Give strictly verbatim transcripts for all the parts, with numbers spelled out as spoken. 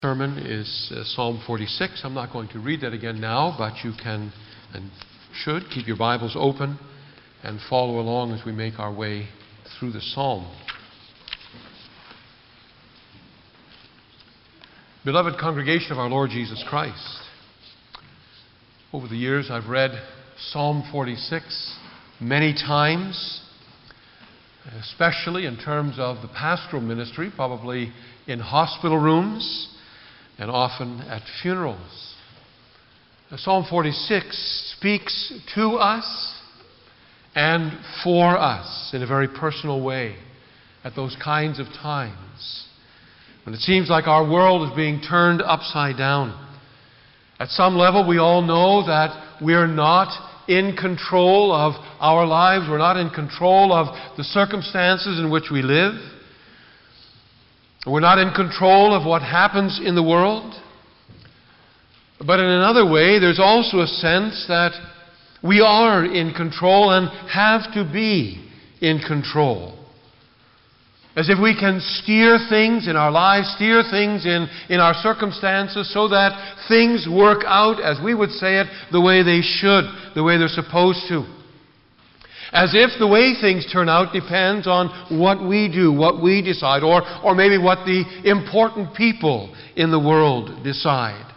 Sermon is uh, Psalm forty-six. I'm not going to read that again now, but you can and should keep your Bibles open and follow along as we make our way through the psalm. Beloved congregation of our Lord Jesus Christ, over the years I've read Psalm forty-six many times, especially in terms of the pastoral ministry, probably in hospital rooms and often at funerals. Psalm forty-six speaks to us and for us in a very personal way at those kinds of times when it seems like our world is being turned upside down. At some level, we all know that we're not in control of our lives. We're not in control of the circumstances in which we live. We're not in control of what happens in the world. But in another way, there's also a sense that we are in control and have to be in control. As if we can steer things in our lives, steer things in, in our circumstances so that things work out, as we would say it, the way they should, the way they're supposed to. As if the way things turn out depends on what we do, what we decide, or, or maybe what the important people in the world decide.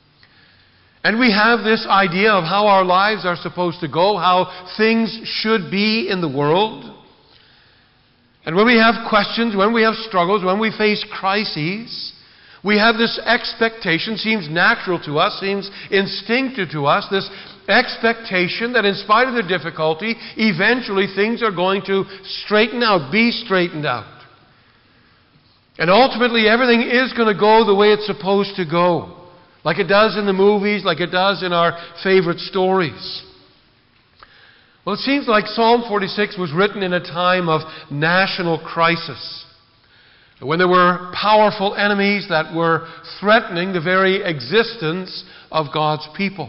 And we have this idea of how our lives are supposed to go, how things should be in the world. And when we have questions, when we have struggles, when we face crises, we have this expectation, seems natural to us, seems instinctive to us, this expectation that in spite of the difficulty, eventually things are going to straighten out, be straightened out. And ultimately everything is going to go the way it's supposed to go, like it does in the movies, like it does in our favorite stories. Well, it seems like Psalm forty-six was written in a time of national crisis, when there were powerful enemies that were threatening the very existence of God's people.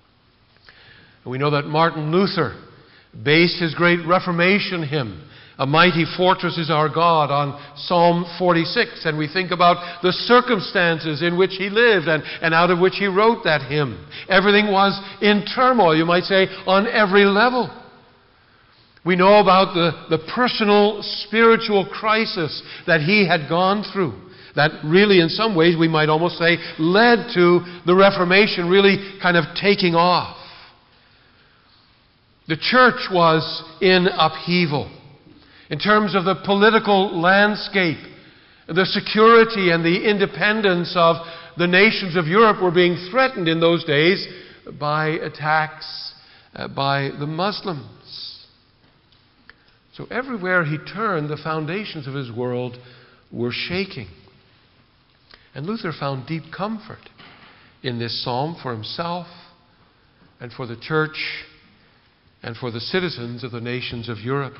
We know that Martin Luther based his great Reformation hymn, "A Mighty Fortress is Our God," on Psalm forty-six. And we think about the circumstances in which he lived and, and out of which he wrote that hymn. Everything was in turmoil, you might say, on every level. We know about the, the personal spiritual crisis that he had gone through, that really in some ways we might almost say led to the Reformation really kind of taking off. The church was in upheaval in terms of the political landscape. The security and the independence of the nations of Europe were being threatened in those days by attacks uh, by the Muslims. So everywhere he turned, the foundations of his world were shaking. And Luther found deep comfort in this psalm for himself and for the church and for the citizens of the nations of Europe.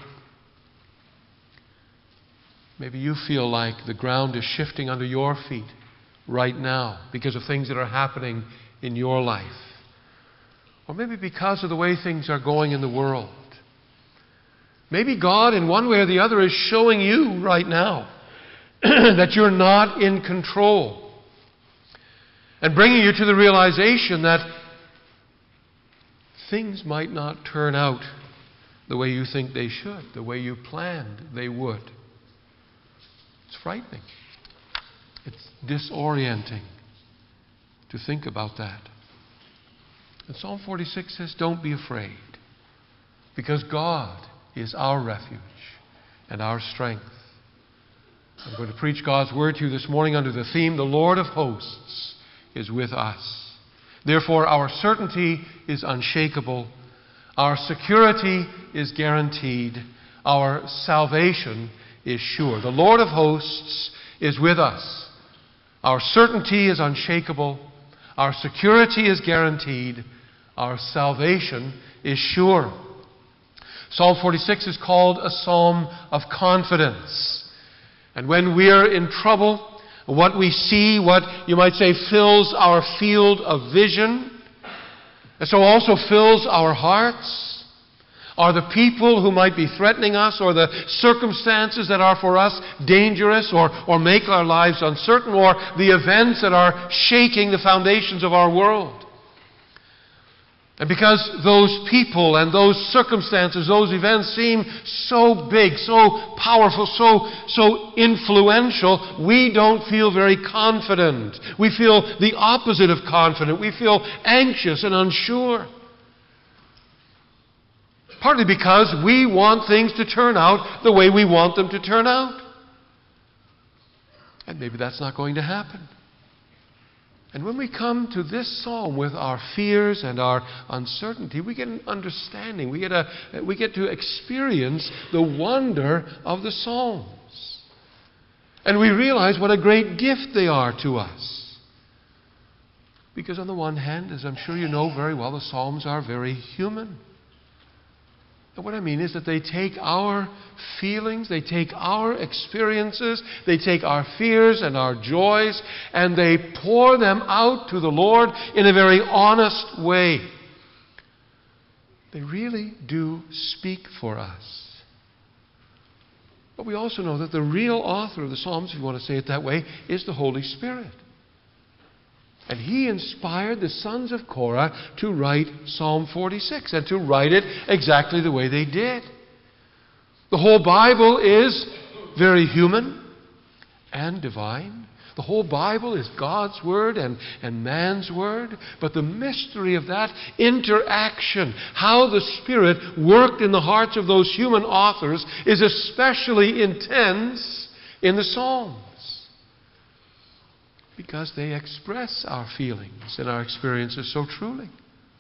Maybe you feel like the ground is shifting under your feet right now because of things that are happening in your life. Or maybe because of the way things are going in the world. Maybe God, in one way or the other, is showing you right now that you're not in control. And bringing you to the realization that things might not turn out the way you think they should, the way you planned they would. It's frightening. It's disorienting to think about that. And Psalm forty-six says, don't be afraid, because God is our refuge and our strength. I'm going to preach God's word to you this morning under the theme, the Lord of hosts is with us. Therefore, our certainty is unshakable. Our security is guaranteed. Our salvation is sure. The Lord of hosts is with us. Our certainty is unshakable. Our security is guaranteed. Our salvation is sure. Psalm forty-six is called a psalm of confidence. And when we're in trouble, what we see, what you might say fills our field of vision, and so also fills our hearts, or the people who might be threatening us, or the circumstances that are for us dangerous or, or make our lives uncertain, or the events that are shaking the foundations of our world. And because those people and those circumstances, those events seem so big, so powerful, so, so influential, we don't feel very confident. We feel the opposite of confident. We feel anxious and unsure. Partly because we want things to turn out the way we want them to turn out. And maybe that's not going to happen. And when we come to this psalm with our fears and our uncertainty, we get an understanding. We get, a, we get to experience the wonder of the Psalms. And we realize what a great gift they are to us. Because on the one hand, as I'm sure you know very well, the Psalms are very human. And what I mean is that they take our feelings, they take our experiences, they take our fears and our joys, and they pour them out to the Lord in a very honest way. They really do speak for us. But we also know that the real author of the Psalms, if you want to say it that way, is the Holy Spirit. And He inspired the sons of Korah to write Psalm forty-six, and to write it exactly the way they did. The whole Bible is very human and divine. The whole Bible is God's Word and, and man's Word. But the mystery of that interaction, how the Spirit worked in the hearts of those human authors, is especially intense in the Psalms. Because they express our feelings and our experiences so truly.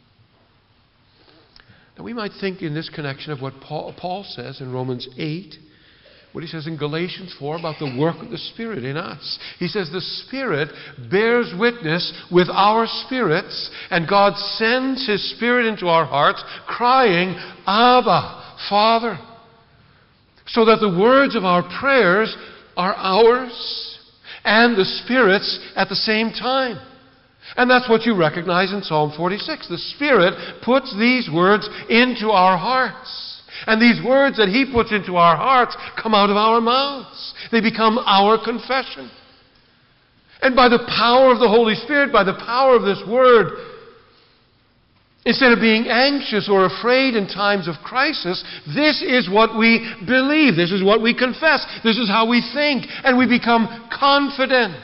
Now we might think in this connection of what Paul, Paul says in Romans eight, what he says in Galatians four about the work of the Spirit in us. He says the Spirit bears witness with our spirits, and God sends His Spirit into our hearts, crying, Abba, Father. So that the words of our prayers are ours and the Spirit's at the same time. And that's what you recognize in Psalm forty-six. The Spirit puts these words into our hearts. And these words that He puts into our hearts come out of our mouths. They become our confession. And by the power of the Holy Spirit, by the power of this Word, instead of being anxious or afraid in times of crisis, this is what we believe. This is what we confess. This is how we think. And we become confident.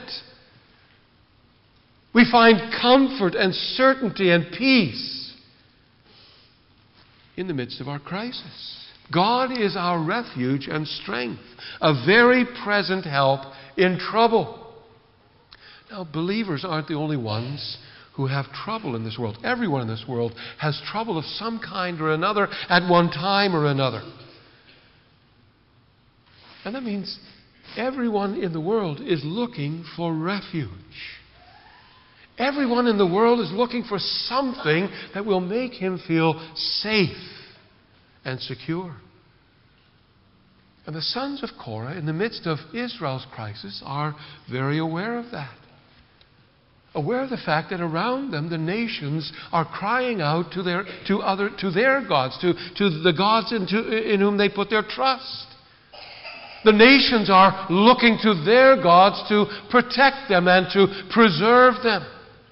We find comfort and certainty and peace in the midst of our crisis. God is our refuge and strength, a very present help in trouble. Now, believers aren't the only ones who have trouble in this world. Everyone in this world has trouble of some kind or another at one time or another. And that means everyone in the world is looking for refuge. Everyone in the world is looking for something that will make him feel safe and secure. And the sons of Korah, in the midst of Israel's crisis, are very aware of that. Aware of the fact that around them the nations are crying out to their to other to their gods, to, to the gods into, in whom they put their trust. The nations are looking to their gods to protect them and to preserve them.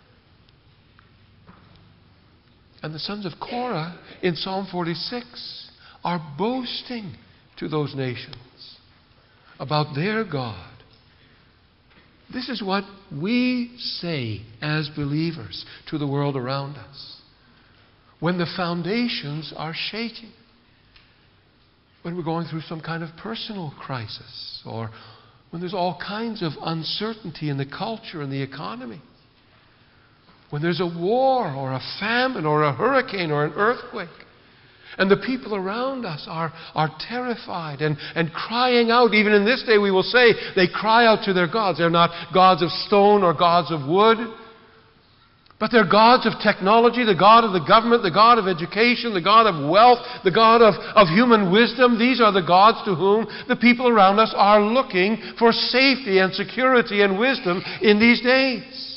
And the sons of Korah in Psalm forty-six are boasting to those nations about their God. This is what we say as believers to the world around us when the foundations are shaking, when we're going through some kind of personal crisis, or when there's all kinds of uncertainty in the culture and the economy, when there's a war or a famine or a hurricane or an earthquake, and the people around us are, are terrified and, and crying out. Even in this day we will say they cry out to their gods. They're not gods of stone or gods of wood, but they're gods of technology, the God of the government, the God of education, the God of wealth, the God of, of human wisdom. These are the gods to whom the people around us are looking for safety and security and wisdom in these days.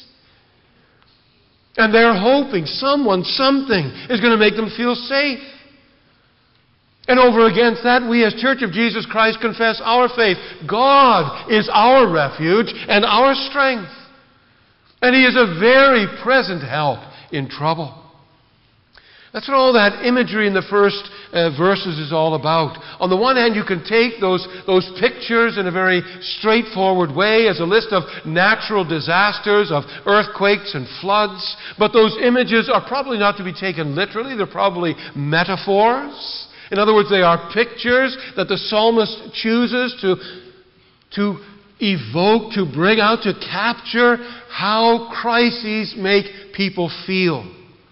And they're hoping someone, something is going to make them feel safe. And over against that, we as Church of Jesus Christ confess our faith. God is our refuge and our strength. And He is a very present help in trouble. That's what all that imagery in the first uh, verses is all about. On the one hand, you can take those, those pictures in a very straightforward way as a list of natural disasters, of earthquakes and floods. But those images are probably not to be taken literally. They're probably metaphors. In other words, they are pictures that the psalmist chooses to, to evoke, to bring out, to capture how crises make people feel.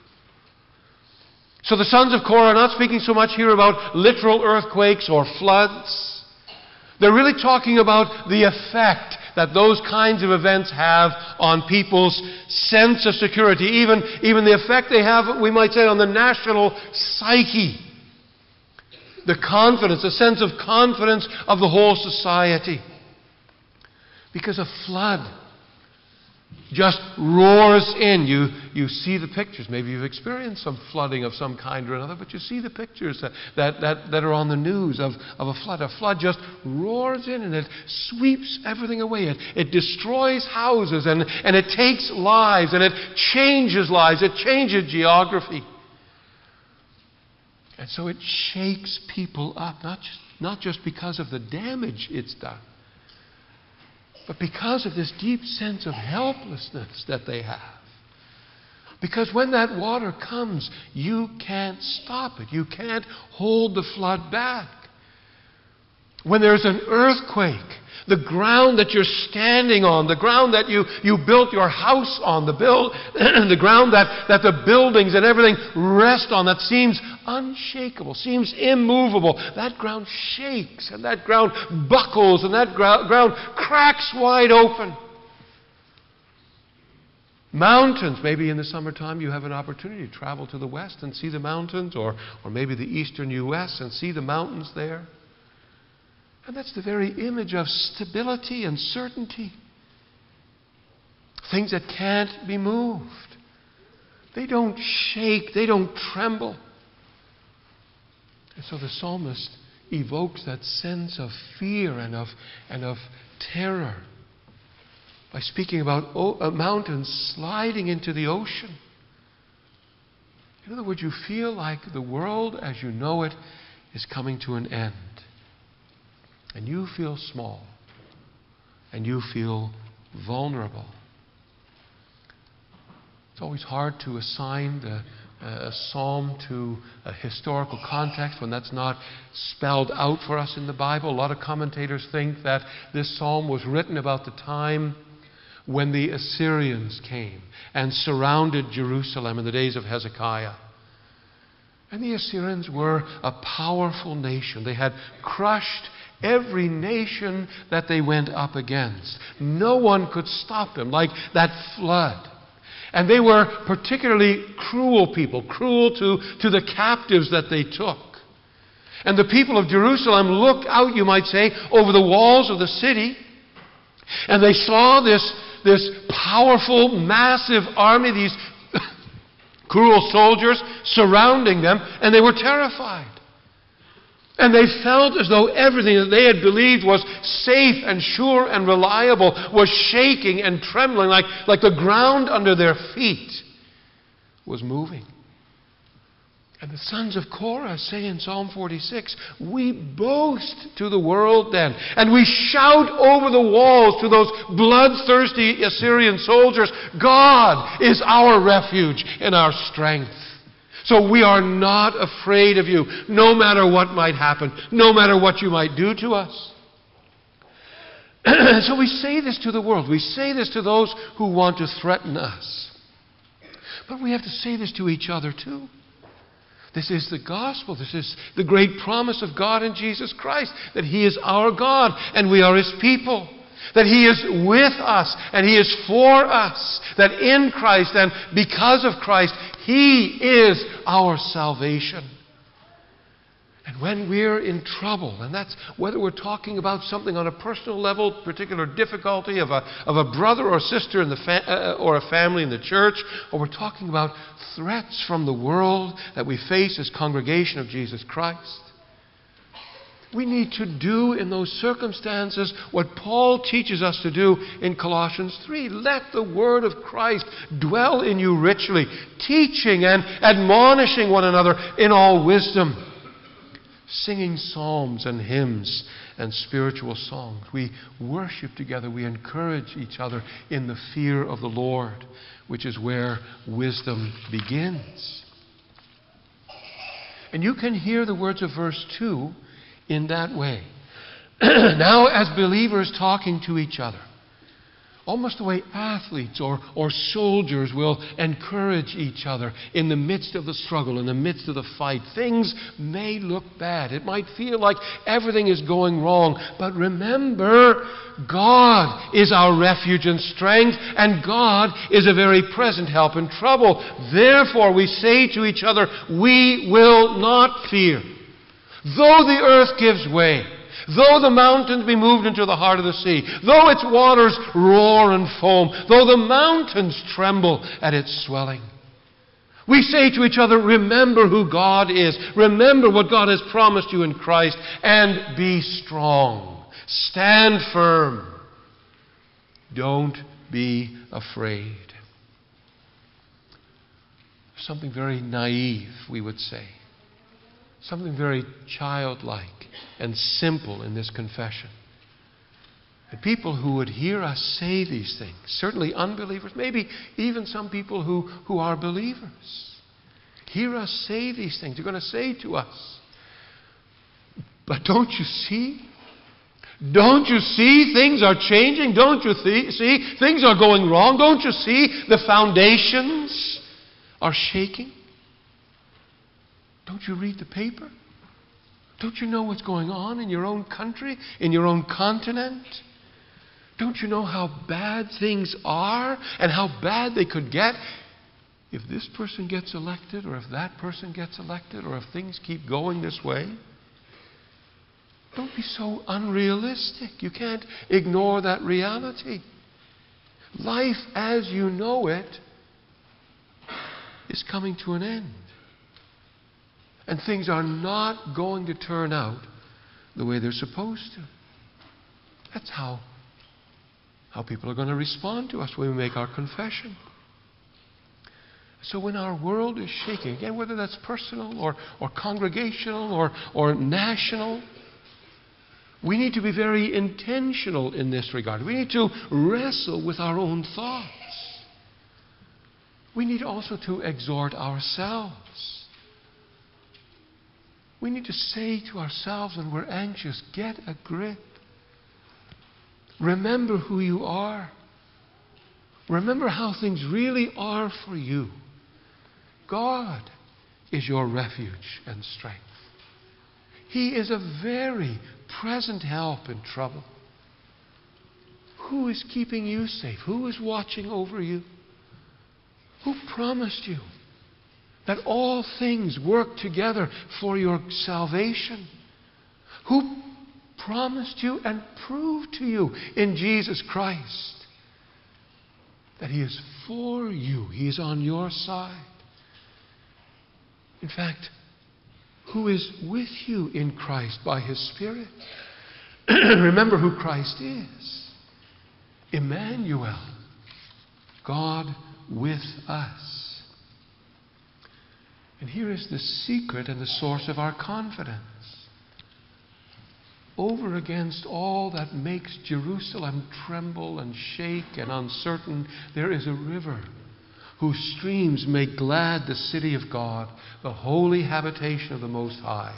So the sons of Korah are not speaking so much here about literal earthquakes or floods. They're really talking about the effect that those kinds of events have on people's sense of security, even, even the effect they have, we might say, on the national psyche. The confidence, the sense of confidence of the whole society. Because a flood just roars in. You, you see the pictures. Maybe you've experienced some flooding of some kind or another, but you see the pictures that, that, that, that are on the news of, of a flood. A flood just roars in and it sweeps everything away. It, it destroys houses and, and it takes lives and it changes lives. It changes geography. And so it shakes people up, not just, not just because of the damage it's done, but because of this deep sense of helplessness that they have. Because when that water comes, you can't stop it. You can't hold the flood back. When there's an earthquake, the ground that you're standing on, the ground that you, you built your house on, the, build, the ground that, that the buildings and everything rest on, that seems unshakable, seems immovable, that ground shakes and that ground buckles and that gro- ground cracks wide open. Mountains, maybe in the summertime you have an opportunity to travel to the west and see the mountains, or, or maybe the eastern U S and see the mountains there. And that's the very image of stability and certainty. Things that can't be moved. They don't shake, they don't tremble. And so the psalmist evokes that sense of fear and of, and of terror by speaking about o- a mountain sliding into the ocean. In other words, you feel like the world as you know it is coming to an end. And you feel small. And you feel vulnerable. It's always hard to assign the, uh, a psalm to a historical context when that's not spelled out for us in the Bible. A lot of commentators think that this psalm was written about the time when the Assyrians came and surrounded Jerusalem in the days of Hezekiah. And the Assyrians were a powerful nation. They had crushed every nation that they went up against. No one could stop them, like that flood. And they were particularly cruel people, cruel to, to the captives that they took. And the people of Jerusalem looked out, you might say, over the walls of the city, and they saw this, this powerful, massive army, these cruel soldiers surrounding them, and they were terrified. And they felt as though everything that they had believed was safe and sure and reliable was shaking and trembling, like, like the ground under their feet was moving. And the sons of Korah say in Psalm forty-six, we boast to the world then, and we shout over the walls to those bloodthirsty Assyrian soldiers, God is our refuge and our strength. So we are not afraid of you, no matter what might happen, no matter what you might do to us. So we say this to the world. We say this to those who want to threaten us. But we have to say this to each other too. This is the gospel. This is the great promise of God in Jesus Christ, that He is our God and we are His people. That He is with us and He is for us. That in Christ and because of Christ, He is our salvation. And when we're in trouble, and that's whether we're talking about something on a personal level, particular difficulty of a, of a brother or sister in the fa- uh, or a family in the church, or we're talking about threats from the world that we face as congregation of Jesus Christ, We need to do in those circumstances what Paul teaches us to do in Colossians three. Let the word of Christ dwell in you richly, teaching and admonishing one another in all wisdom, singing psalms and hymns and spiritual songs. We worship together. We encourage each other in the fear of the Lord, which is where wisdom begins. And you can hear the words of verse two in that way. Now, as believers talking to each other, almost the way athletes or, or soldiers will encourage each other in the midst of the struggle, in the midst of the fight. Things may look bad. It might feel like everything is going wrong. But remember, God is our refuge and strength, and God is a very present help in trouble. Therefore, we say to each other, we will not fear. Though the earth gives way, though the mountains be moved into the heart of the sea, though its waters roar and foam, though the mountains tremble at its swelling. We say to each other, remember who God is. Remember what God has promised you in Christ, and be strong. Stand firm. Don't be afraid. Something very naive, we would say. Something very childlike and simple in this confession. And people who would hear us say these things, certainly unbelievers, maybe even some people who, who are believers, hear us say these things. They're going to say to us, but don't you see? Don't you see things are changing? Don't you th- see things are going wrong? Don't you see the foundations are shaking? Don't you read the paper? Don't you know what's going on in your own country, in your own continent? Don't you know how bad things are and how bad they could get if this person gets elected or if that person gets elected or if things keep going this way? Don't be so unrealistic. You can't ignore that reality. Life as you know it is coming to an end. And things are not going to turn out the way they're supposed to. That's how, how people are going to respond to us when we make our confession. So when our world is shaking, again, whether that's personal or, or congregational or, or national, we need to be very intentional in this regard. We need to wrestle with our own thoughts. We need also to exhort ourselves. We need to say to ourselves when we're anxious, get a grip. Remember who you are. Remember how things really are for you. God is your refuge and strength. He is a very present help in trouble. Who is keeping you safe? Who is watching over you? Who promised you that all things work together for your salvation? Who promised you and proved to you in Jesus Christ that He is for you. He is on your side. In fact, who is with you in Christ by His Spirit? Remember who Christ is. Emmanuel, God with us. And here is the secret and the source of our confidence. Over against all that makes Jerusalem tremble and shake and uncertain, there is a river whose streams make glad the city of God, the holy habitation of the Most High.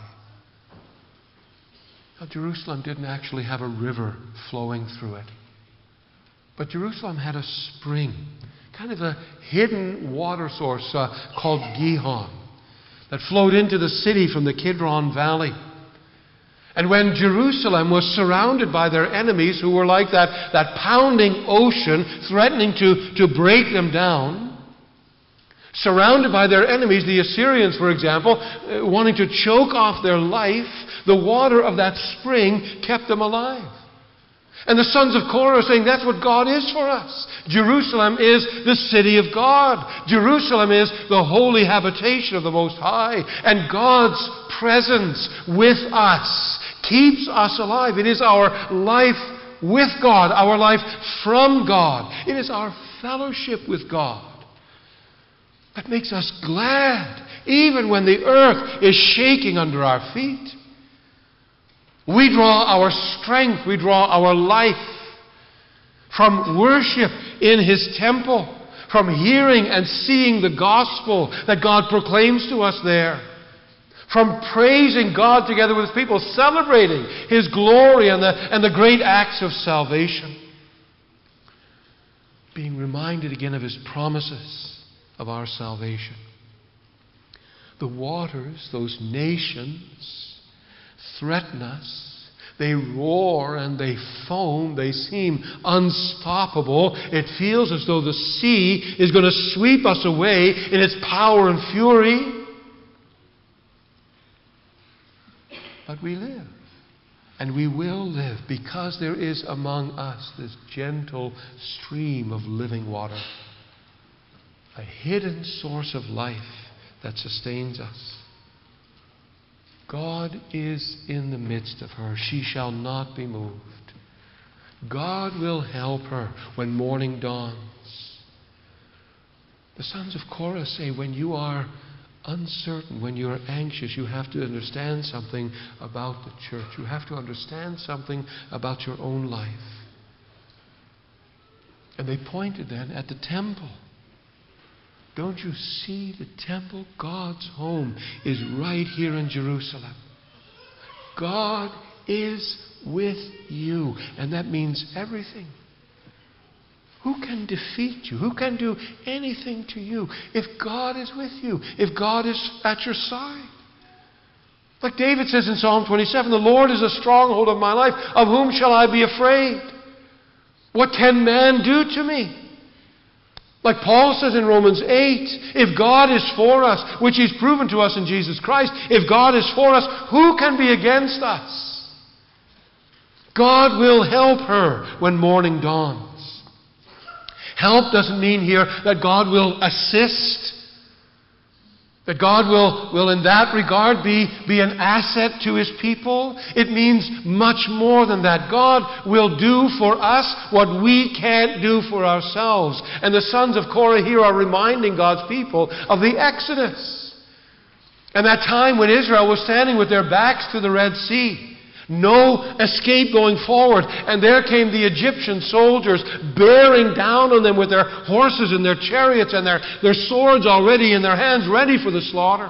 Now, Jerusalem didn't actually have a river flowing through it. But Jerusalem had a spring, kind of a hidden water source uh, called Gihon, that flowed into the city from the Kidron Valley. And when Jerusalem was surrounded by their enemies, who were like that, that pounding ocean threatening to, to break them down, surrounded by their enemies, the Assyrians, for example, uh, wanting to choke off their life, the water of that spring kept them alive. And the sons of Korah are saying, that's what God is for us. Jerusalem is the city of God. Jerusalem is the holy habitation of the Most High. And God's presence with us keeps us alive. It is our life with God, our life from God. It is our fellowship with God that makes us glad, even when the earth is shaking under our feet. We draw our strength, we draw our life from worship in His temple, from hearing and seeing the gospel that God proclaims to us there, from praising God together with His people, celebrating His glory and the, and the great acts of salvation, being reminded again of His promises of our salvation. The waters, those nations, threaten us. They roar and they foam. They seem unstoppable. It feels as though the sea is going to sweep us away in its power and fury. But we live. And we will live because there is among us this gentle stream of living water. A hidden source of life that sustains us. God is in the midst of her. She shall not be moved. God will help her when morning dawns. The sons of Korah say, when you are uncertain, when you are anxious, you have to understand something about the church. You have to understand something about your own life. And they pointed then at the temple. Don't you see the temple? God's home is right here in Jerusalem. God is with you. And that means everything. Who can defeat you? Who can do anything to you if God is with you? If God is at your side? Like David says in Psalm twenty-seven, the Lord is a stronghold of my life. Of whom shall I be afraid? What can man do to me? Like Paul says in Romans eight, if God is for us, which He's proven to us in Jesus Christ, if God is for us, who can be against us? God will help her when morning dawns. Help doesn't mean here that God will assist. That God will, will in that regard be, be an asset to His people. It means much more than that. God will do for us what we can't do for ourselves. And the sons of Korah here are reminding God's people of the Exodus. And that time when Israel was standing with their backs to the Red Sea. No escape going forward. And there came the Egyptian soldiers bearing down on them with their horses and their chariots and their, their swords already in their hands, ready for the slaughter.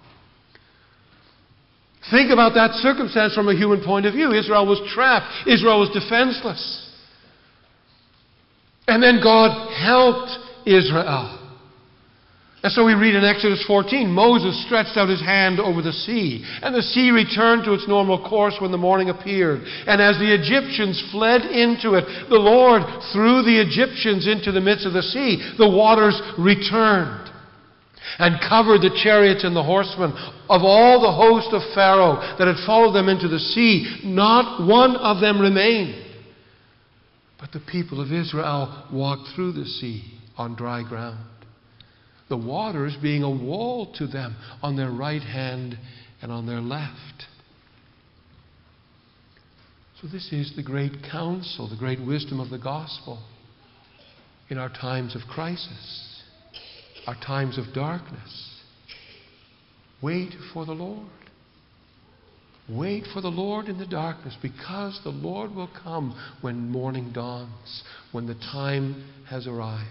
Think about that circumstance from a human point of view. Israel was trapped. Israel was defenseless. And then God helped Israel. And so we read in Exodus fourteen, Moses stretched out his hand over the sea, and the sea returned to its normal course when the morning appeared. And as the Egyptians fled into it, the Lord threw the Egyptians into the midst of the sea. The waters returned and covered the chariots and the horsemen of all the host of Pharaoh that had followed them into the sea. Not one of them remained. But the people of Israel walked through the sea on dry ground, the waters being a wall to them on their right hand and on their left. So this is the great counsel, the great wisdom of the gospel in our times of crisis, our times of darkness. Wait for the Lord. Wait for the Lord in the darkness, because the Lord will come when morning dawns, when the time has arrived.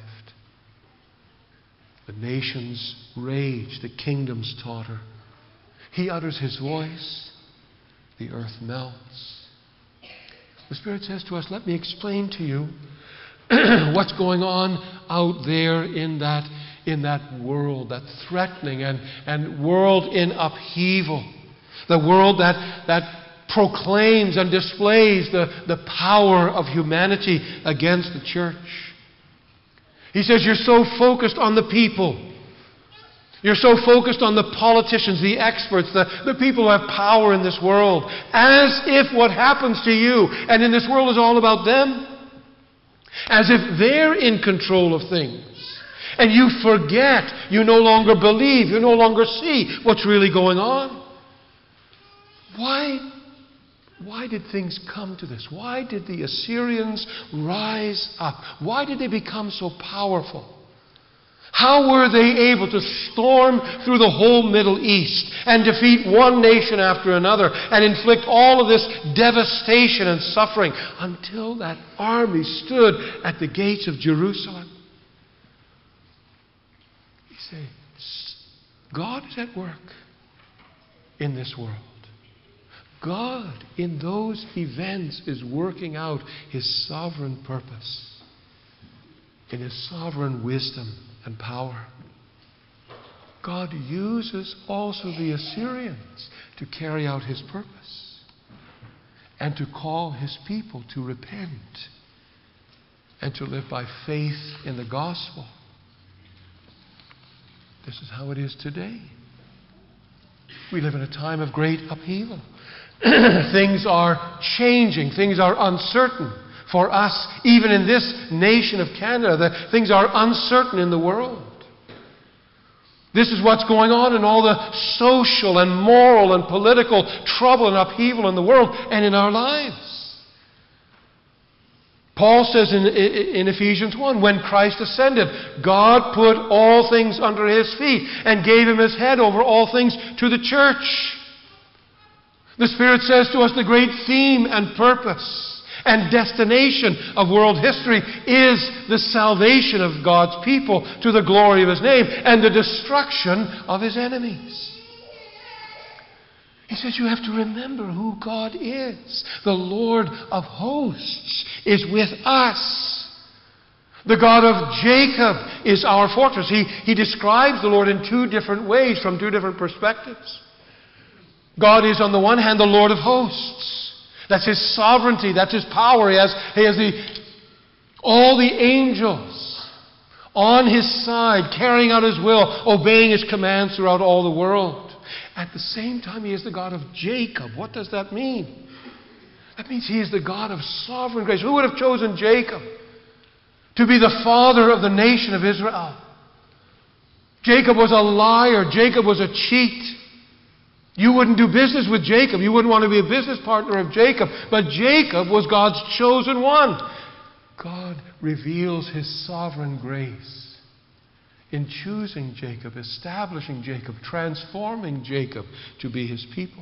The nations rage, the kingdoms totter. He utters His voice, the earth melts. The Spirit says to us, let me explain to you what's going on out there in that, in that world, that threatening and, and world in upheaval. The world that, that proclaims and displays the, the power of humanity against the church. He says, you're so focused on the people. You're so focused on the politicians, the experts, the, the people who have power in this world, as if what happens to you and in this world is all about them. As if they're in control of things. And you forget, you no longer believe, you no longer see what's really going on. Why, Why did things come to this? Why did the Assyrians rise up? Why did they become so powerful? How were they able to storm through the whole Middle East and defeat one nation after another and inflict all of this devastation and suffering until that army stood at the gates of Jerusalem? You say, God is at work in this world. God, in those events, is working out His sovereign purpose in His sovereign wisdom and power. God uses also the Assyrians to carry out His purpose and to call His people to repent and to live by faith in the gospel. This is how it is today. We live in a time of great upheaval. Things are changing. Things are uncertain for us, even in this nation of Canada. The things are uncertain in the world. This is what's going on in all the social and moral and political trouble and upheaval in the world and in our lives. Paul says in, in Ephesians one, when Christ ascended, God put all things under His feet and gave Him His head over all things to the church. The Spirit says to us the great theme and purpose and destination of world history is the salvation of God's people to the glory of His name and the destruction of His enemies. He says you have to remember who God is. The Lord of hosts is with us. The God of Jacob is our fortress. He, he describes the Lord in two different ways from two different perspectives. God is on the one hand the Lord of hosts. That's His sovereignty. That's His power. He has, he has the, all the angels on His side, carrying out His will, obeying His commands throughout all the world. At the same time, He is the God of Jacob. What does that mean? That means He is the God of sovereign grace. Who would have chosen Jacob to be the father of the nation of Israel? Jacob was a liar. Jacob was a cheat. You wouldn't do business with Jacob. You wouldn't want to be a business partner of Jacob. But Jacob was God's chosen one. God reveals His sovereign grace in choosing Jacob, establishing Jacob, transforming Jacob to be His people.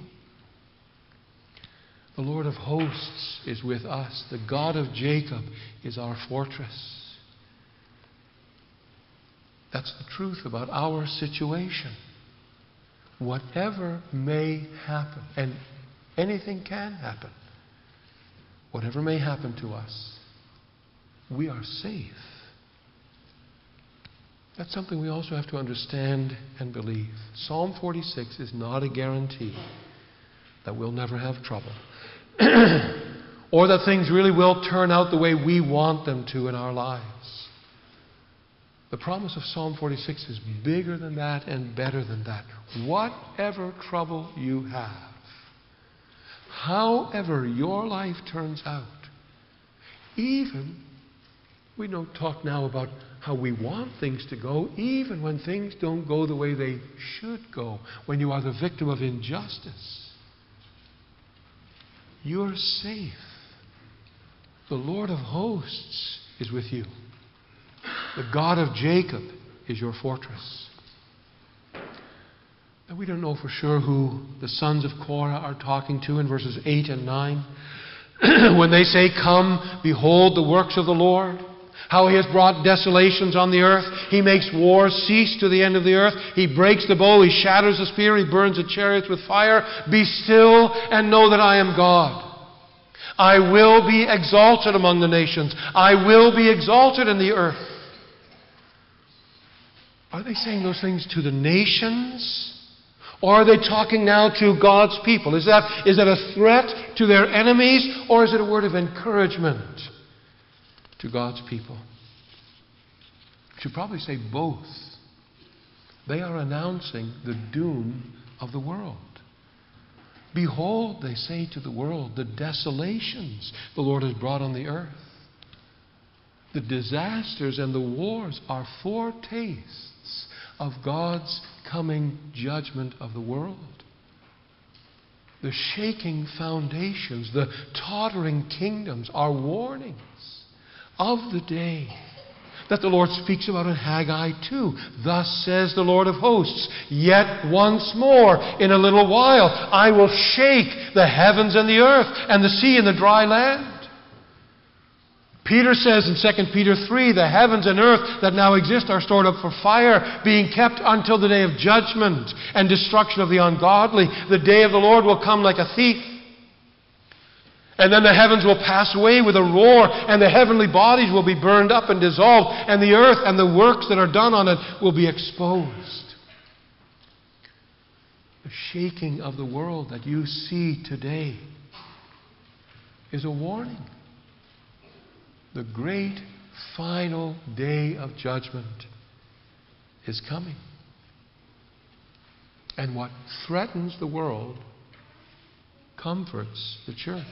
The Lord of hosts is with us. The God of Jacob is our fortress. That's the truth about our situation. Whatever may happen, and anything can happen, whatever may happen to us, we are safe. That's something we also have to understand and believe. Psalm forty-six is not a guarantee that we'll never have trouble or that things really will turn out the way we want them to in our lives. The promise of Psalm forty-six is bigger than that and better than that. Whatever trouble you have, however your life turns out, even, we don't talk now about how we want things to go, even when things don't go the way they should go, when you are the victim of injustice, you're safe. The Lord of hosts is with you. The God of Jacob is your fortress. Now, we don't know for sure who the sons of Korah are talking to in verses eight and nine. When they say, "Come, behold the works of the Lord, how He has brought desolations on the earth. He makes war cease to the end of the earth. He breaks the bow. He shatters the spear. He burns the chariots with fire. Be still and know that I am God. I will be exalted among the nations. I will be exalted in the earth." Are they saying those things to the nations? Or are they talking now to God's people? Is that, is that a threat to their enemies? Or is it a word of encouragement to God's people? I should probably say both. They are announcing the doom of the world. Behold, they say to the world, the desolations the Lord has brought on the earth. The disasters and the wars are foretastes of God's coming judgment of the world. The shaking foundations, the tottering kingdoms are warnings of the day that the Lord speaks about in Haggai two. Thus says the Lord of hosts, yet once more in a little while I will shake the heavens and the earth and the sea and the dry land. Peter says in Second Peter three, the heavens and earth that now exist are stored up for fire, being kept until the day of judgment and destruction of the ungodly. The day of the Lord will come like a thief. And then the heavens will pass away with a roar, and the heavenly bodies will be burned up and dissolved, and the earth and the works that are done on it will be exposed. The shaking of the world that you see today is a warning. The great final day of judgment is coming. And what threatens the world comforts the church.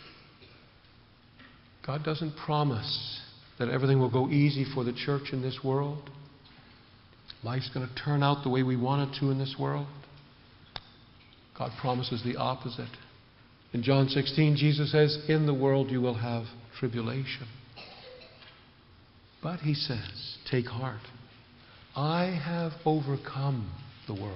God doesn't promise that everything will go easy for the church in this world. Life's going to turn out the way we want it to in this world. God promises the opposite. In John sixteen, Jesus says, in the world you will have tribulation. But he says, take heart. I have overcome the world.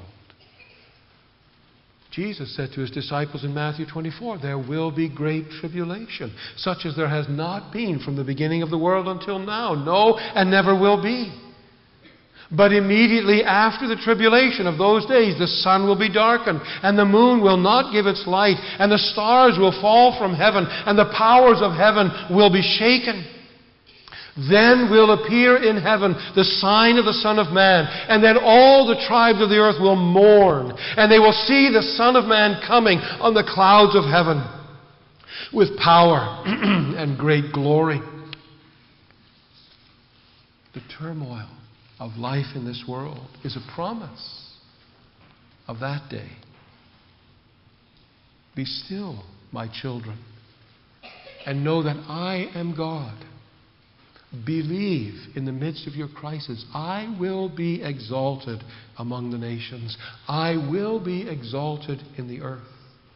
Jesus said to his disciples in Matthew twenty-four, there will be great tribulation, such as there has not been from the beginning of the world until now. No, and never will be. But immediately after the tribulation of those days, the sun will be darkened, and the moon will not give its light, and the stars will fall from heaven, and the powers of heaven will be shaken. Then will appear in heaven the sign of the Son of Man, and then all the tribes of the earth will mourn, and they will see the Son of Man coming on the clouds of heaven with power and great glory. The turmoil of life in this world is a promise of that day. Be still, my children, and know that I am God. Believe in the midst of your crisis. I will be exalted among the nations. I will be exalted in the earth.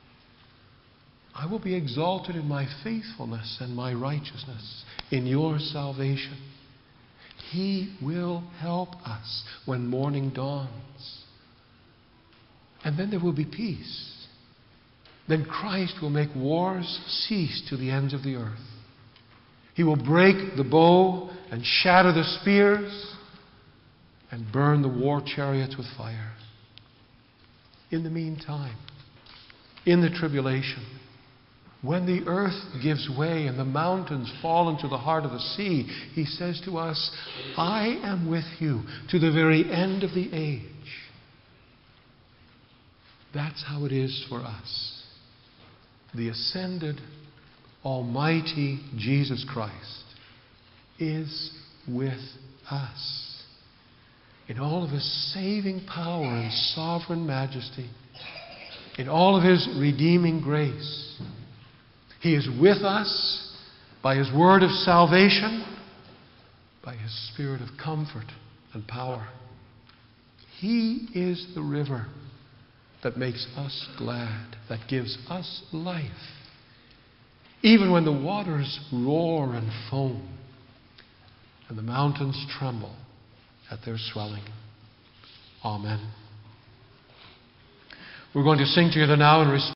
I will be exalted in my faithfulness and my righteousness, in your salvation. He will help us when morning dawns. And then there will be peace. Then Christ will make wars cease to the ends of the earth. He will break the bow and shatter the spears and burn the war chariots with fire. In the meantime, in the tribulation, when the earth gives way and the mountains fall into the heart of the sea, he says to us, I am with you to the very end of the age. That's how it is for us. The ascended Almighty Jesus Christ is with us in all of His saving power and sovereign majesty, in all of His redeeming grace. He is with us by His word of salvation, by His spirit of comfort and power. He is the river that makes us glad, that gives us life, even when the waters roar and foam and the mountains tremble at their swelling. Amen. We're going to sing together now in response.